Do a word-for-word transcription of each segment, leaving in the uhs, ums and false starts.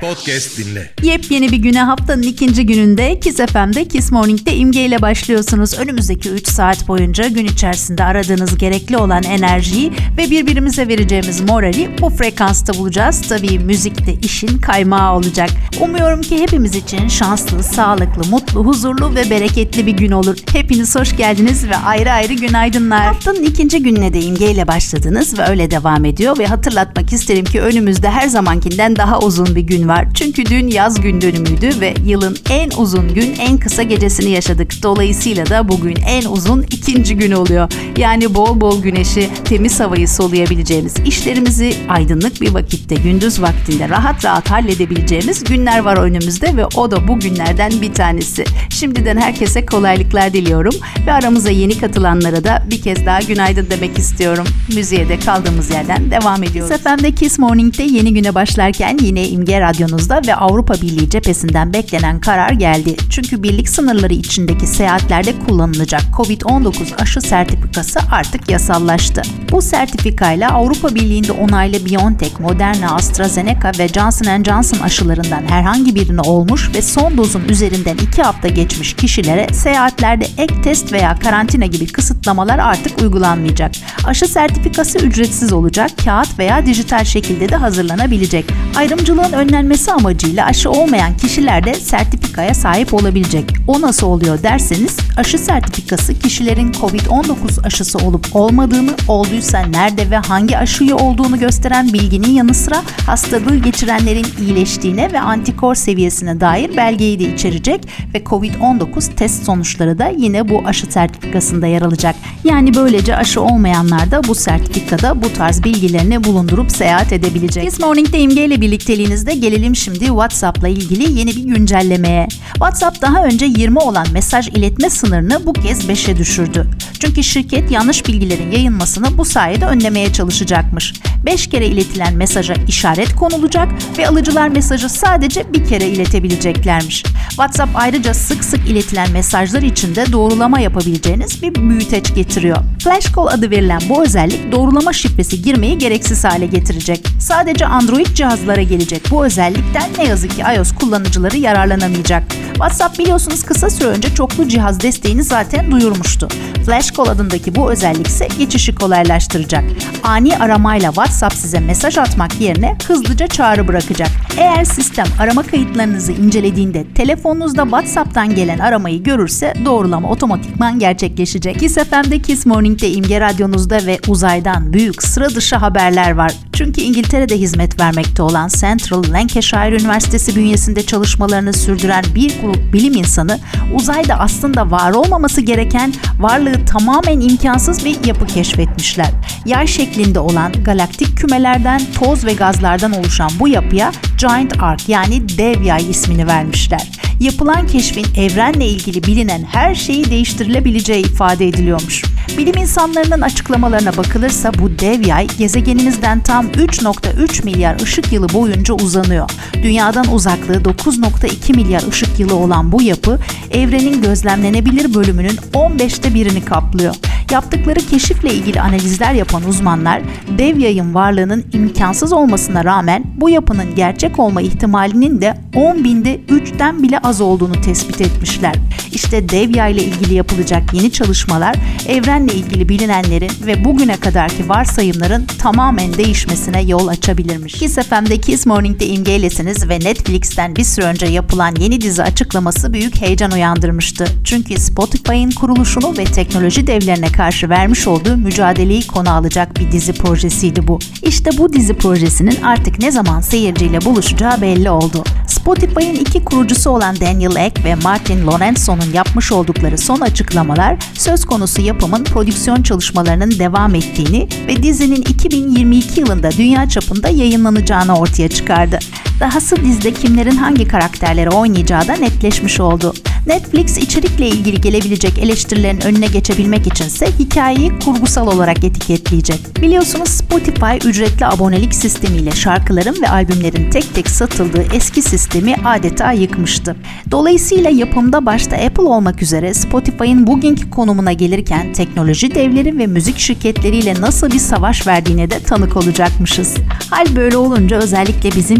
Podcast dinle. Yepyeni bir güne, haftanın ikinci gününde Kiss F M'de Kiss Morning'de İmge ile başlıyorsunuz. Önümüzdeki üç saat boyunca gün içerisinde aradığınız gerekli olan enerjiyi ve birbirimize vereceğimiz morali bu frekansta bulacağız. Tabii müzik de işin kaymağı olacak. Umuyorum ki hepimiz için şanslı, sağlıklı, mutlu, huzurlu ve bereketli bir gün olur. Hepiniz hoş geldiniz ve ayrı ayrı günaydınlar. Haftanın ikinci gününe de İmge ile başladınız ve öyle devam ediyor ve hatırlatmak isterim ki önümüzde her zamankinden daha uzun bir gün var. Çünkü dün yaz gün dönümüydü ve yılın en uzun gün, en kısa gecesini yaşadık. Dolayısıyla da bugün en uzun ikinci gün oluyor. Yani bol bol güneşi, temiz havayı soluyabileceğimiz, işlerimizi aydınlık bir vakitte, gündüz vaktinde rahat rahat halledebileceğimiz günler var önümüzde ve o da bu günlerden bir tanesi. Şimdiden herkese kolaylıklar diliyorum ve aramıza yeni katılanlara da bir kez daha günaydın demek istiyorum. Müziğe de kaldığımız yerden devam ediyoruz. Kiss F M'de Kiss Morning'de yeni güne başlarken yine İmge Radyonuzda ve Avrupa Birliği cephesinden beklenen karar geldi. Çünkü birlik sınırları içindeki seyahatlerde kullanılacak kovid on dokuz aşı sertifikası artık yasallaştı. Bu sertifikayla Avrupa Birliği'nde onaylı BioNTech, Moderna, AstraZeneca ve Johnson and Johnson aşılarından herhangi birini olmuş ve son dozun üzerinden iki hafta geçmiş kişilere seyahatlerde ek test veya karantina gibi kısıtlamalar artık uygulanmayacak. Aşı sertifikası ücretsiz olacak, kağıt veya dijital şekilde de hazırlanabilecek. Ayrımcılığın önlenmesi amacıyla aşı olmayan kişiler de sertifikaya sahip olabilecek. O nasıl oluyor derseniz, aşı sertifikası kişilerin kovid on dokuz aşısı olup olmadığını, olduysa nerede ve hangi aşıyı olduğunu gösteren bilginin yanı sıra hastalığı geçirenlerin iyileştiğine ve antikor seviyesine dair belgeyi de içerecek ve kovid on dokuz test sonuçları da yine bu aşı sertifikasında yer alacak. Yani böylece aşı olmayanlar da bu sertifikada bu tarz bilgilerini bulundurup seyahat edebilecek. Kiss Morning'de İmge ile birlikteliğinizde gelelim şimdi WhatsApp'la ilgili yeni bir güncellemeye. WhatsApp daha önce yirmi olan mesaj iletme sınırını bu kez beşe düşürdü. Çünkü şirket yanlış bilgilerin yayılmasını bu sayede önlemeye çalışacakmış. beş kere iletilen mesaja işaret konulacak ve alıcılar mesajı sadece bir kere iletebileceklermiş. WhatsApp ayrıca sık sık iletilen mesajlar için de doğrulama yapabileceğiniz bir büyüteç getiriyor. Flash Call adı verilen bu özellik doğrulama şifresi girmeyi gereksiz hale getirecek. Sadece Android cihazlara gelecek bu özellikten ne yazık ki iOS kullanıcıları yararlanamayacak. WhatsApp biliyorsunuz kısa süre önce çoklu cihaz desteğini zaten duyurmuştu. Flash Call adındaki bu özellik ise geçişi kolaylaştıracak. Ani aramayla WhatsApp size mesaj atmak yerine hızlıca çağrı bırakacak. Eğer sistem arama kayıtlarınızı incelediğinde telefonunuzda WhatsApp'tan gelen aramayı görürse doğrulama otomatikman gerçekleşecek. Kiss F M'de Kiss Morning'de İmge Radyonuzda ve uzaydan büyük sıra dışı haberler var. Çünkü İngiltere'de hizmet vermekte olan Central Lancashire Üniversitesi bünyesinde çalışmalarını sürdüren bir grup bilim insanı uzayda aslında var olmaması gereken, varlığı tamamen imkansız bir yapı keşfetmişler. Yay şeklinde olan galaktik kümelerden, toz ve gazlardan oluşan bu yapıya Giant Arc yani dev yay ismini vermişler. Yapılan keşfin evrenle ilgili bilinen her şeyi değiştirilebileceği ifade ediliyormuş. Bilim insanlarının açıklamalarına bakılırsa bu dev yay gezegenimizden tam üç nokta üç milyar ışık yılı boyunca uzanıyor. Dünyadan uzaklığı dokuz nokta iki milyar ışık yılı olan bu yapı evrenin gözlemlenebilir bölümünün on beşte birini kaplıyor. Yaptıkları keşifle ilgili analizler yapan uzmanlar dev yayın varlığının imkansız olmasına rağmen bu yapının gerçek olma ihtimalinin de on binde üçten bile az olduğunu tespit etmişler. İşte dev yayla ilgili yapılacak yeni çalışmalar evrenle ilgili bilinenlerin ve bugüne kadarki varsayımların tamamen değişmesine yol açabilirmiş. Kiss F M'de Kiss Morning'de İmge'ylesiniz ve Netflix'ten bir süre önce yapılan yeni dizi açıklaması büyük heyecan uyandırmıştı. Çünkü Spotify'ın kuruluşunu ve teknoloji devlerine karşı vermiş olduğu mücadeleyi konu alacak bir dizi projesiydi bu. İşte bu dizi projesinin artık ne zaman seyirciyle buluşacağı belli oldu. Spotify'ın iki kurucusu olan Daniel Ek ve Martin Lorenzon'un yapmış oldukları son açıklamalar söz konusu yapımın prodüksiyon çalışmalarının devam ettiğini ve dizinin iki bin yirmi iki yılında dünya çapında yayınlanacağını ortaya çıkardı. Dahası dizide kimlerin hangi karakterleri oynayacağı da netleşmiş oldu. Netflix içerikle ilgili gelebilecek eleştirilerin önüne geçebilmek içinse hikayeyi kurgusal olarak etiketleyecek. Biliyorsunuz Spotify ücretli abonelik sistemiyle şarkıların ve albümlerin tek tek satıldığı eski sistemi adeta yıkmıştı. Dolayısıyla yapımda başta Apple olmak üzere Spotify'ın bugünkü konumuna gelirken teknoloji devleri ve müzik şirketleriyle nasıl bir savaş verdiğine de tanık olacakmışız. Hal böyle olunca özellikle bizim gibi müzik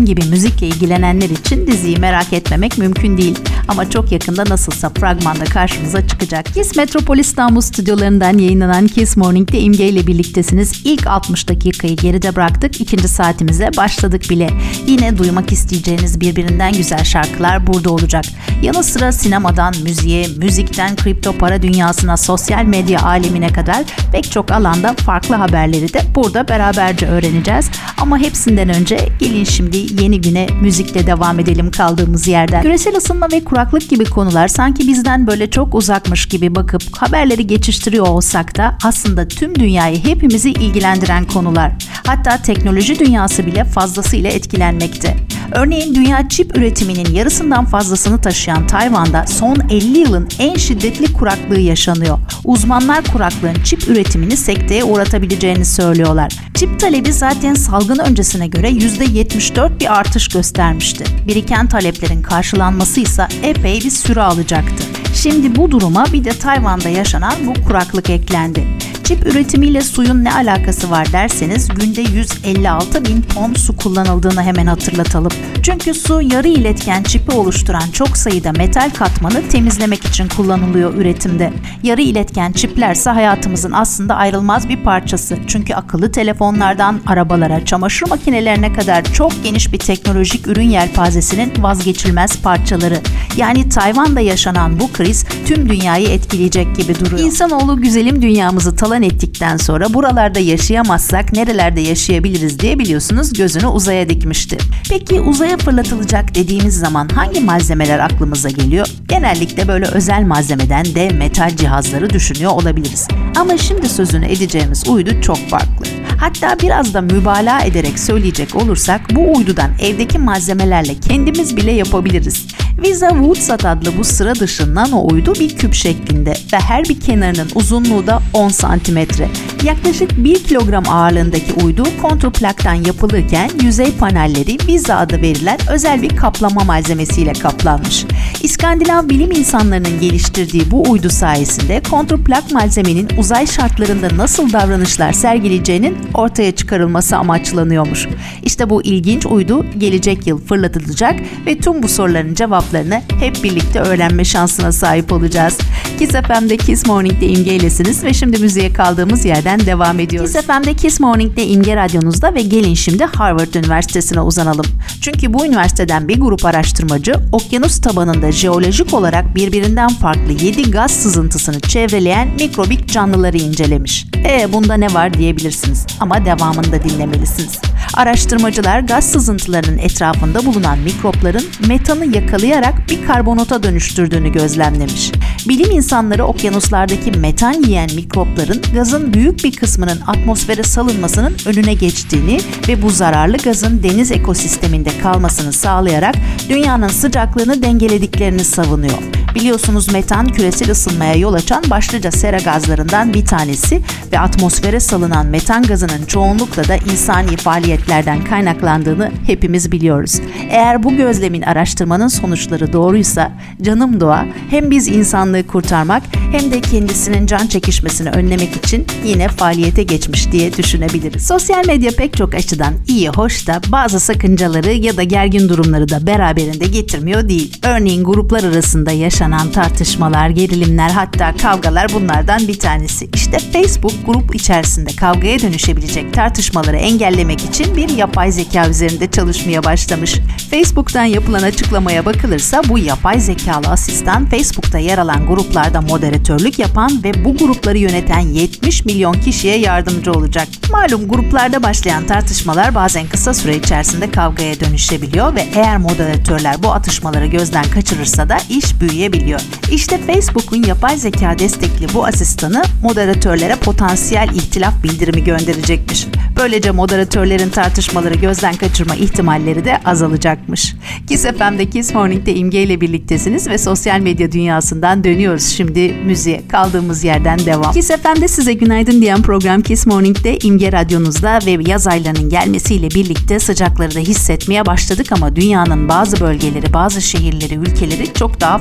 müzikle ilgilenenler için diziyi merak etmemek mümkün değil. Ama çok yakında nasılsa fragmanda karşımıza çıkacak. Kiss Metropol İstanbul stüdyolarından yayınlanan Kiss Morning'de İmge ile birliktesiniz. İlk altmış dakikayı geride bıraktık. İkinci saatimize başladık bile. Yine duymak isteyeceğiniz birbirinden güzel şarkılar burada olacak. Yanı sıra sinemadan müziğe, müzikten kripto para dünyasına, sosyal medya alemine kadar pek çok alanda farklı haberleri de burada beraberce öğreneceğiz. Ama hepsinden önce gelin şimdi yeni güne müzikle devam edelim kaldığımız yerden. Küresel ısınma ve kuraklık gibi konular sanki bizden böyle çok uzakmış gibi bakıp haberleri geçiştiriyor olsak da aslında tüm dünyayı, hepimizi ilgilendiren konular. Hatta teknoloji dünyası bile fazlasıyla etkilenmekte. Örneğin dünya çip üretiminin yarısından fazlasını taşıyan Tayvan'da son elli yılın en şiddetli kuraklığı yaşanıyor. Uzmanlar kuraklığın çip üretimini sekteye uğratabileceğini söylüyorlar. Çip talebi zaten salgın öncesine göre yüzde yetmiş dört bir artış göstermişti. Biriken taleplerin karşılanması ise epey bir süre alacaktı. Şimdi bu duruma bir de Tayvan'da yaşanan bu kuraklık eklendi. Çip üretimiyle suyun ne alakası var derseniz günde yüz elli altı bin ton su kullanıldığını hemen hatırlatalım. Çünkü su yarı iletken çipi oluşturan çok sayıda metal katmanı temizlemek için kullanılıyor üretimde. Yarı iletken çiplerse hayatımızın aslında ayrılmaz bir parçası. Çünkü akıllı telefonlardan arabalara, çamaşır makinelerine kadar çok geniş bir teknolojik ürün yelpazesinin vazgeçilmez parçaları. Yani Tayvan'da yaşanan bu kriz tüm dünyayı etkileyecek gibi duruyor. İnsanoğlu güzelim dünyamızı talan ettikten sonra buralarda yaşayamazsak nerelerde yaşayabiliriz diye biliyorsunuz gözünü uzaya dikmişti. Peki uzaya fırlatılacak dediğimiz zaman hangi malzemeler aklımıza geliyor? Genellikle böyle özel malzemeden de metal cihazları düşünüyor olabiliriz. Ama şimdi sözünü edeceğimiz uydu çok farklı. Hatta biraz da mübalağa ederek söyleyecek olursak bu uydudan evdeki malzemelerle kendimiz bile yapabiliriz. Visa Woodsat adlı bu sıra dışı nano uydu bir küp şeklinde ve her bir kenarının uzunluğu da on santimetre. Yaklaşık bir kilogram ağırlığındaki uydu kontrplaktan yapılırken yüzey panelleri Visa adı verilen özel bir kaplama malzemesiyle kaplanmış. İskandinav bilim insanlarının geliştirdiği bu uydu sayesinde kontrplak malzemenin uzay şartlarında nasıl davranışlar sergileyeceğinin ortaya çıkarılması amaçlanıyormuş. İşte bu ilginç uydu gelecek yıl fırlatılacak ve tüm bu soruların cevaplarını hep birlikte öğrenme şansına sahip olacağız. Kiss F M'de Kiss Morning'de İmge'ylesiniz ve şimdi müziğe kaldığımız yerden devam ediyoruz. Kiss F M'de Kiss Morning'de İmge radyonuzda ve gelin şimdi Harvard Üniversitesi'ne uzanalım. Çünkü bu üniversiteden bir grup araştırmacı okyanus tabanında jeolojik olarak birbirinden farklı yedi gaz sızıntısını çevreleyen mikrobik canlıları incelemiş. E bunda ne var diyebilirsiniz ama devamını da dinlemelisiniz. Araştırmacılar gaz sızıntılarının etrafında bulunan mikropların metanı yakalayarak bir karbonata dönüştürdüğünü gözlemlemiş. Bilim insanları okyanuslardaki metan yiyen mikropların gazın büyük bir kısmının atmosfere salınmasının önüne geçtiğini ve bu zararlı gazın deniz ekosisteminde kalmasını sağlayarak dünyanın sıcaklığını dengelediklerini savunuyor. Biliyorsunuz metan küresel ısınmaya yol açan başlıca sera gazlarından bir tanesi ve atmosfere salınan metan gazının çoğunlukla da insani faaliyetlerden kaynaklandığını hepimiz biliyoruz. Eğer bu gözlemin, araştırmanın sonuçları doğruysa canım doğa hem biz insanlığı kurtarmak hem de kendisinin can çekişmesini önlemek için yine faaliyete geçmiş diye düşünebiliriz. Sosyal medya pek çok açıdan iyi, hoş da bazı sakıncaları ya da gergin durumları da beraberinde getirmiyor değil. Örneğin gruplar arasında yaşanan tartışmalar, gerilimler, hatta kavgalar bunlardan bir tanesi. İşte Facebook grup içerisinde kavgaya dönüşebilecek tartışmaları engellemek için bir yapay zeka üzerinde çalışmaya başlamış. Facebook'tan yapılan açıklamaya bakılırsa bu yapay zekalı asistan Facebook'ta yer alan gruplarda moderatörlük yapan ve bu grupları yöneten yetmiş milyon kişiye yardımcı olacak. Malum gruplarda başlayan tartışmalar bazen kısa süre içerisinde kavgaya dönüşebiliyor ve eğer moderatörler bu atışmaları gözden kaçırırsa da iş büyüyebiliyor. İşte Facebook'un yapay zeka destekli bu asistanı moderatörlere potansiyel ihtilaf bildirimi gönderecekmiş. Böylece moderatörlerin tartışmaları gözden kaçırma ihtimalleri de azalacakmış. Kiss F M'de Kiss Morning'de İmge ile birliktesiniz ve sosyal medya dünyasından dönüyoruz. Şimdi müziğe kaldığımız yerden devam. Kiss F M'de size günaydın diyen program Kiss Morning'de İmge radyonuzda ve yaz aylarının gelmesiyle birlikte sıcakları da hissetmeye başladık ama dünyanın bazı bölgeleri, bazı şehirleri, ülkeleri çok daha fazla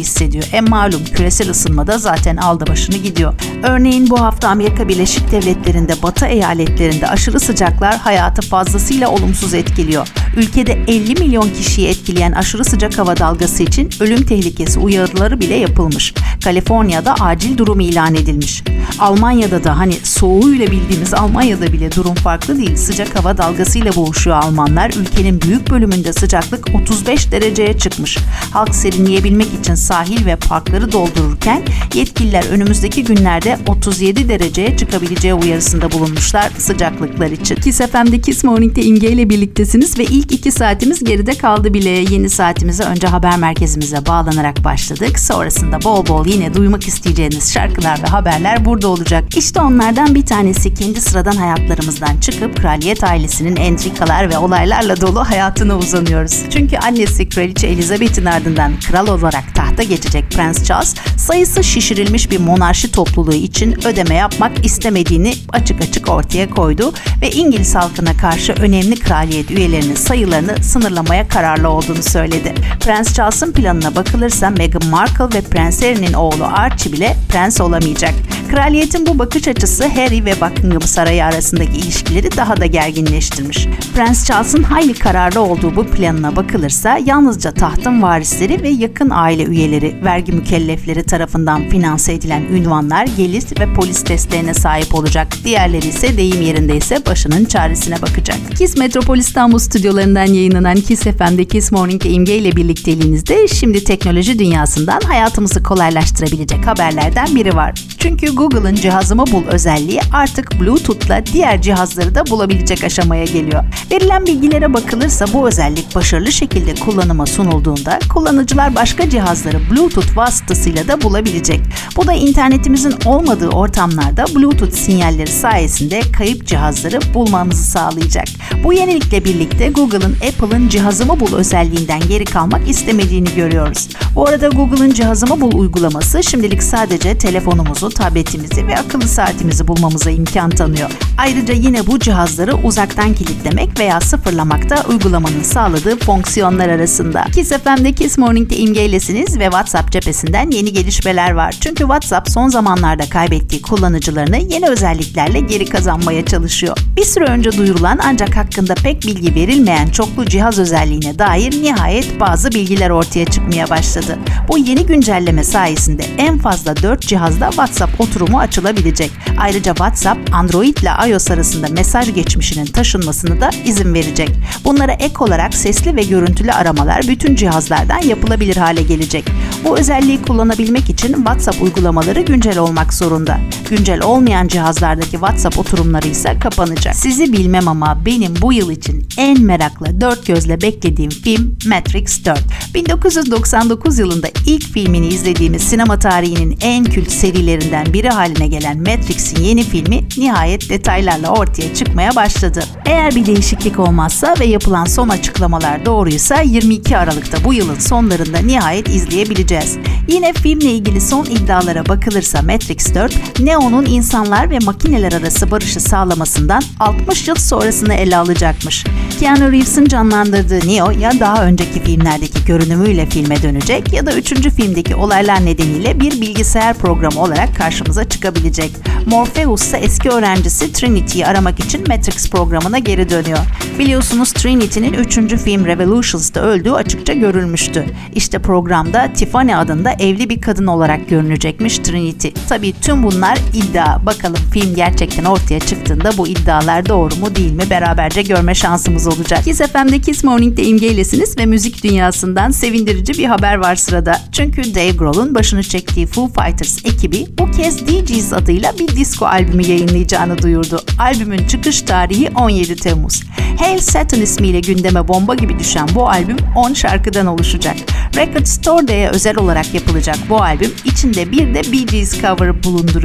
hissediyor. E malum küresel ısınmada zaten aldı başını gidiyor. Örneğin bu hafta Amerika Birleşik Devletleri'nde batı eyaletlerinde aşırı sıcaklar hayatı fazlasıyla olumsuz etkiliyor. Ülkede elli milyon kişiyi etkileyen aşırı sıcak hava dalgası için ölüm tehlikesi uyarıları bile yapılmış. Kaliforniya'da acil durum ilan edilmiş. Almanya'da da hani soğuğuyla bildiğimiz Almanya'da bile durum farklı değil. Sıcak hava dalgasıyla boğuşuyor Almanlar. Ülkenin büyük bölümünde sıcaklık otuz beş dereceye çıkmış. Halk serinleyebilmek için sahil ve parkları doldururken yetkililer önümüzdeki günlerde otuz yedi dereceye çıkabileceği uyarısında bulunmuşlar sıcaklıklar için. Kiss F M'de Kiss Morning'de İmge ile birliktesiniz ve ilk iki saatimiz geride kaldı bile. Yeni saatimize önce haber merkezimize bağlanarak başladık. Sonrasında bol bol yine duymak isteyeceğiniz şarkılar ve haberler burada olacak. İşte onlardan bir tanesi kendi sıradan hayatlarımızdan çıkıp kraliyet ailesinin entrikalar ve olaylarla dolu hayatına uzanıyoruz. Çünkü annesi Kraliçe Elizabeth'in ardından kral olarak tahta geçecek Prens Charles, sayısı şişirilmiş bir monarşi topluluğu için ödeme yapmak istemediğini açık açık ortaya koydu ve İngiliz halkına karşı önemli kraliyet üyelerinin sayılarını sınırlamaya kararlı olduğunu söyledi. Prens Charles'ın planına bakılırsa Meghan Markle ve Prens Harry'nin oğlu Archie bile prens olamayacak. Kraliyetin bu bakış açısı Harry ve Buckingham Sarayı arasındaki ilişkileri daha da gerginleştirmiş. Prens Charles'ın hayli kararlı olduğu bu planına bakılırsa yalnızca tahtın varisleri ve yakın aile üyeleri, vergi mükellefleri tarafından finanse edilen ünvanlar, gelir ve polis desteğine sahip olacak. Diğerleri ise deyim yerindeyse başının çaresine bakacak. Kiss Metropol İstanbul stüdyolarından yayınlanan Kiss F M'de Kiss Morning'de İmge ile birlikteliğinizde şimdi teknoloji dünyasından hayatımızı kolaylaştırabilecek haberlerden biri var. Çünkü Google'ın cihazımı bul özelliği artık Bluetooth'la diğer cihazları da bulabilecek aşamaya geliyor. Verilen bilgilere bakılırsa bu özellik başarılı şekilde kullanıma sunulduğunda kullanıcılar başka cihazları Bluetooth vasıtasıyla da bulabilecek. Bu da internetimizin olmadığı ortamlarda Bluetooth sinyalleri sayesinde kayıp cihazları bulmamızı sağlayacak. Bu yenilikle birlikte Google'ın Apple'ın cihazımı bul özelliğinden geri kalmak istemediğini görüyoruz. Bu arada Google'ın cihazımı bul uygulaması şimdilik sadece telefonumuzu, tabletimizi ve akıllı saatimizi bulmamıza imkan tanıyor. Ayrıca yine bu cihazları uzaktan kilitlemek veya sıfırlamak da uygulamanın sağladığı fonksiyonlar arasında. Kiss F M'de Kiss Morning'de imgeylesiniz ve WhatsApp cephesinden yeni gelişmeler var. Çünkü WhatsApp son zamanlarda kaybettiği kullanıcılarını yeni özelliklerle geri kazanmaya çalışıyor. Bir süre önce duyurulan ancak hakkında pek bilgi verilmeyen çoklu cihaz özelliğine dair nihayet bazı bilgiler ortaya çıkmaya başladı. Bu yeni güncelleme sayesinde en fazla dört cihazda WhatsApp oturumu açılabilecek. Ayrıca WhatsApp, Android ile iOS arasında mesaj geçmişinin taşınmasını da izin verecek. Bunlara ek olarak sesli ve görüntülü aramalar bütün cihazlardan yapılabilir hale gelecek. Bu özelliği kullanabilmek için WhatsApp uygulamaları güncel olmak zorunda. Güncel olmayan cihazlardaki WhatsApp oturumları ise kapanacak. Sizi bilmem ama benim bu yıl için en merakla dört gözle beklediğim film Matrix dört. bin dokuz yüz doksan dokuz yılında ilk filmini izlediğimiz sinema tarihinin en kült serilerinden biri haline gelen Matrix'in yeni filmi nihayet detaylarla ortaya çıkmaya başladı. Eğer bir değişiklik olmazsa ve yapılan son açıklamalar doğruysa yirmi iki Aralık'ta bu yılın sonlarında nihayet izleyebileceğiz. Yine filmle ilgili son iddialara bakılırsa Matrix dört, Neo'nun insanlar ve makineler arası barışı sağlamasından altmış yıl sonrasını ele alacakmış. Keanu Reeves'in canlandırdığı Neo ya daha önceki filmlerdeki görünümüyle filme dönecek ya da üçüncü filmdeki olaylar nedeniyle bir bilgisayar programı olarak karşımıza çıkabilecek. Morpheus ise eski öğrencisi Trinity'yi aramak için Matrix programına geri dönüyor. Biliyorsunuz Trinity'nin üçüncü film Revolutions'ta öldüğü açıkça görülmüştü. İşte programda Tiffany adında evli bir kadın olarak görünecekmiş Trinity. Tabii tüm bunlar iddia. Bakalım film gerçekten ortaya çıktığında bu iddialar doğru mu değil mi beraberce görme şansımız olacak. Kiss F M'de Kiss Morning'de imgeylesiniz ve müzik dünyasından sevindirici bir haber var sırada. Çünkü Dave Grohl'un başını çektiği Foo Fighters ekibi bu kez D Js adıyla bir disco albümü yayınlayacağını duyurdu. Albümün çıkış tarihi on yedi Temmuz. Hail Satan ismiyle gündeme bomba gibi düşen bu albüm on şarkıdan oluşacak. Record Store Day'e özel olarak yapılacak bu albüm içinde bir de Bee Gees cover'ı bulunduruyor.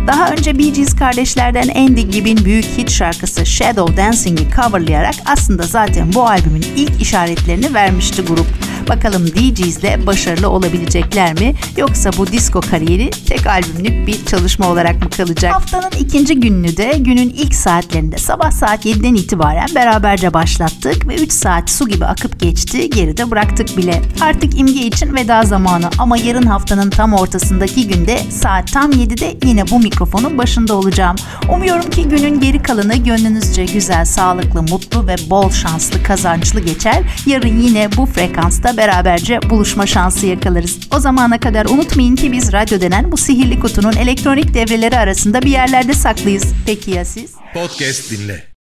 Daha önce Bee Gees kardeşlerden Andy Gibb'in büyük hit şarkısı Shadow Dancing'i coverlayarak aslında zaten bu albümün ilk işaretlerini vermişti grup. Bakalım Bee Gees'le başarılı olabilecekler mi? Yoksa bu disco kariyeri tek albümlük bir çalışma olarak mı kalacak? Haftanın ikinci gününü de günün ilk saatlerinde sabah saat yediden itibaren beraberce başlattık ve üç saat su gibi akıp geçti, geride bıraktık bile. Artık imge için veda zamanı ama yarın haftanın tam ortasındaki günde saat tam yedide yine bu mikrofonun başında olacağım. Umuyorum ki günün geri kalanı gönlünüzce güzel, sağlıklı, mutlu ve bol şanslı, kazançlı geçer. Yarın yine bu frekansta beraberce buluşma şansı yakalarız. O zamana kadar unutmayın ki biz radyo denen bu sihirli kutunun elektronik devreleri arasında bir yerlerde saklıyız. Peki ya siz? Podcast dinle.